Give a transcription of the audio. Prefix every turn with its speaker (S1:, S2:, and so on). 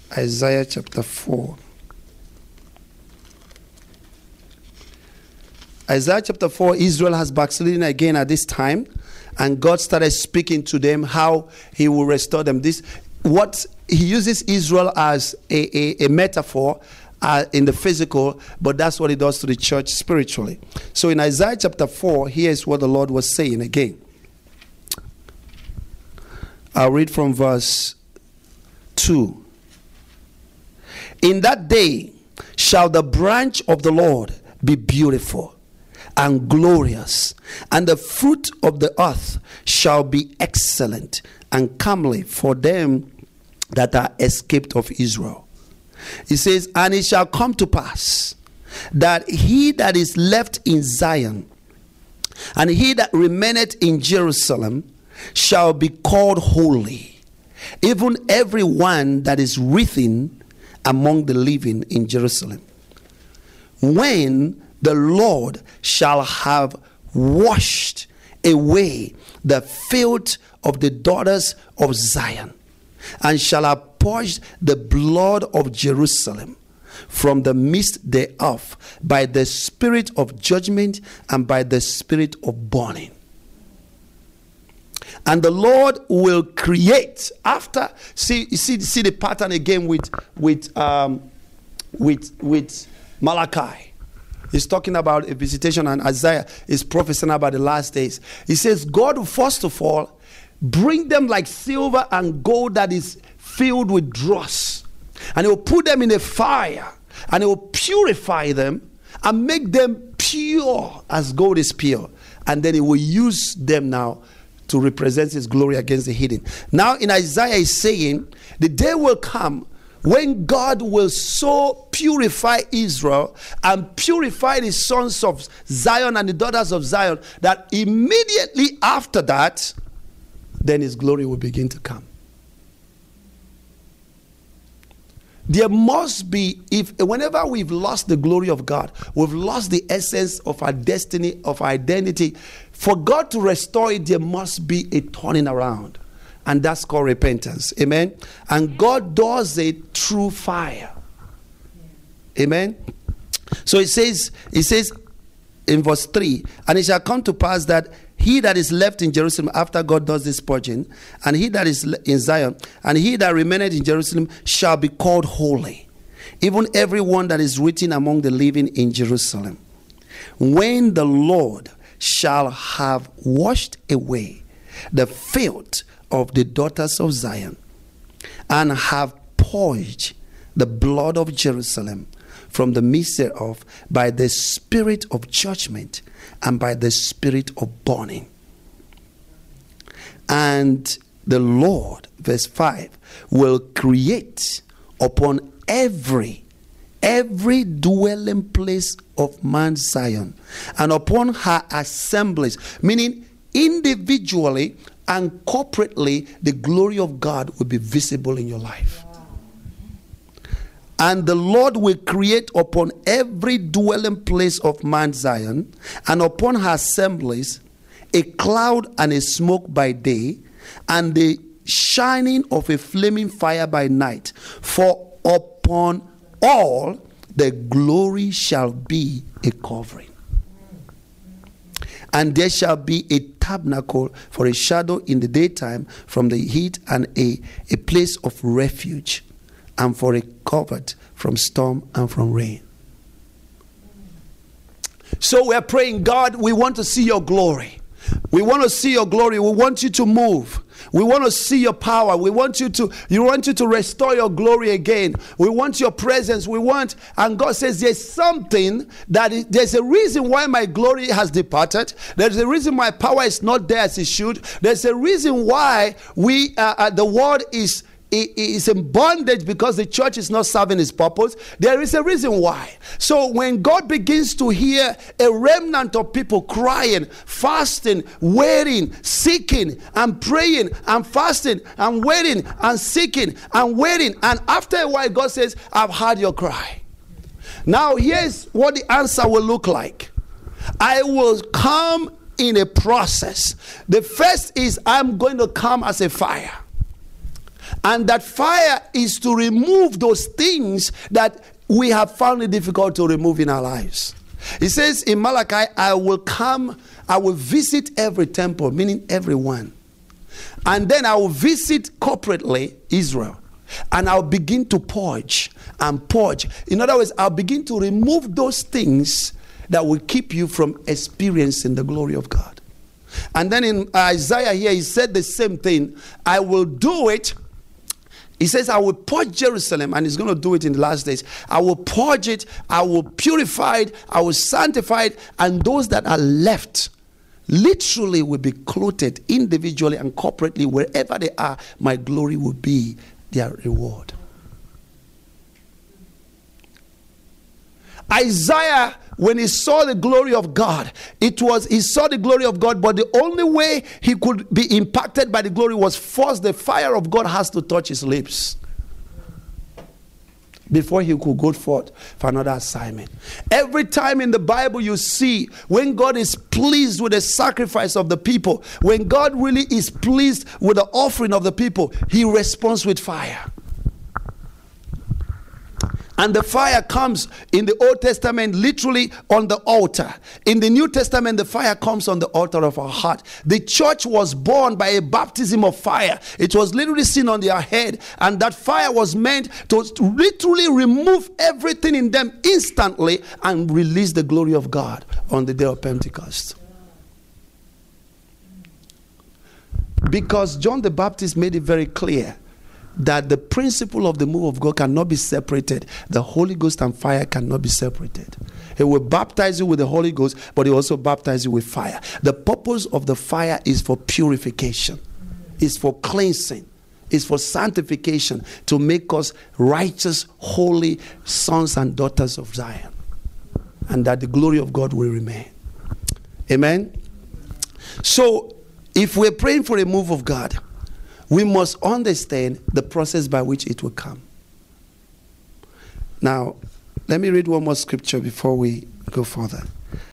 S1: Isaiah chapter 4. Isaiah chapter 4, Israel has backslidden again at this time, and God started speaking to them how he will restore them. What he uses Israel as a metaphor in the physical, but that's what he does to the church spiritually. So in Isaiah chapter 4, here's what the Lord was saying again. I'll read from verse 2. In that day shall the branch of the Lord be beautiful and glorious, and the fruit of the earth shall be excellent and comely for them that are escaped of Israel. He says, and it shall come to pass that he that is left in Zion and he that remaineth in Jerusalem shall be called holy, even every one that is written among the living in Jerusalem. When the Lord shall have washed away the filth of the daughters of Zion, and shall have purged the blood of Jerusalem from the midst thereof by the spirit of judgment and by the spirit of burning. And the Lord will create after. See the pattern again with Malachi. He's talking about a visitation, and Isaiah is prophesying about the last days. He says God will first of all bring them like silver and gold that is filled with dross, and he will put them in a fire, and he will purify them and make them pure as gold is pure, and then he will use them now to represent his glory against the hidden. Now in Isaiah is saying the day will come when God will so purify Israel and purify the sons of Zion and the daughters of Zion that immediately after that, then his glory will begin to come. There must be, whenever we've lost the glory of God, we've lost the essence of our destiny, of our identity. For God to restore it, there must be a turning around. And that's called repentance. Amen. And God does it through fire. Amen. So it says in verse 3, and it shall come to pass that he that is left in Jerusalem after God does this purging, and he that is in Zion, and he that remaineth in Jerusalem shall be called holy, even every one that is written among the living in Jerusalem. When the Lord shall have washed away the filth of the daughters of Zion, and have purged the blood of Jerusalem from the midst thereof by the spirit of judgment and by the spirit of burning. And the Lord, verse 5, will create upon every dwelling place of Mount Zion and upon her assemblies, meaning individually and corporately, the glory of God will be visible in your life. And the Lord will create upon every dwelling place of Mount Zion and upon her assemblies a cloud and a smoke by day, and the shining of a flaming fire by night. For upon all the glory shall be a covering. And there shall be a tabernacle for a shadow in the daytime from the heat, and a place of refuge, and for a covert from storm and from rain. So we're praying, God, we want to see your glory. We want to see your glory. We want you to move. We want to see your power. We want you to restore your glory again. We want your presence. And God says there's something there's a reason why my glory has departed. There's a reason my power is not there as it should. There's a reason why the world is in bondage, because the church is not serving its purpose. There is a reason why. So when God begins to hear a remnant of people crying, fasting, waiting, seeking and praying and fasting and waiting and seeking and waiting, and after a while God says, I've heard your cry. Now here's what the answer will look like. I will come in a process. The first is I'm going to come as a fire. And that fire is to remove those things that we have found it difficult to remove in our lives. It says in Malachi, I will visit every temple, meaning everyone. And then I will visit corporately Israel. And I'll begin to purge and purge. In other words, I'll begin to remove those things that will keep you from experiencing the glory of God. And then in Isaiah here, he said the same thing. I will do it. He says, I will purge Jerusalem, and he's going to do it in the last days. I will purge it, I will purify it, I will sanctify it, and those that are left literally will be clothed individually and corporately. Wherever they are, my glory will be their reward. Isaiah, when he saw the glory of God, he saw the glory of God, but the only way he could be impacted by the glory was first the fire of God has to touch his lips before he could go forth for another assignment. Every time in the Bible you see when God is pleased with the sacrifice of the people, when God really is pleased with the offering of the people, he responds with fire. And the fire comes in the Old Testament literally on the altar. In the New Testament, the fire comes on the altar of our heart. The church was born by a baptism of fire. It was literally seen on their head. And that fire was meant to literally remove everything in them instantly and release the glory of God on the day of Pentecost. Because John the Baptist made it very clear that the principle of the move of God cannot be separated. The Holy Ghost and fire cannot be separated. He will baptize you with the Holy Ghost, but he also baptizes you with fire. The purpose of the fire is for purification. It's for cleansing. It's for sanctification, to make us righteous, holy sons and daughters of Zion. And that the glory of God will remain. Amen? So, if we're praying for a move of God, we must understand the process by which it will come. Now, let me read one more scripture before we go further.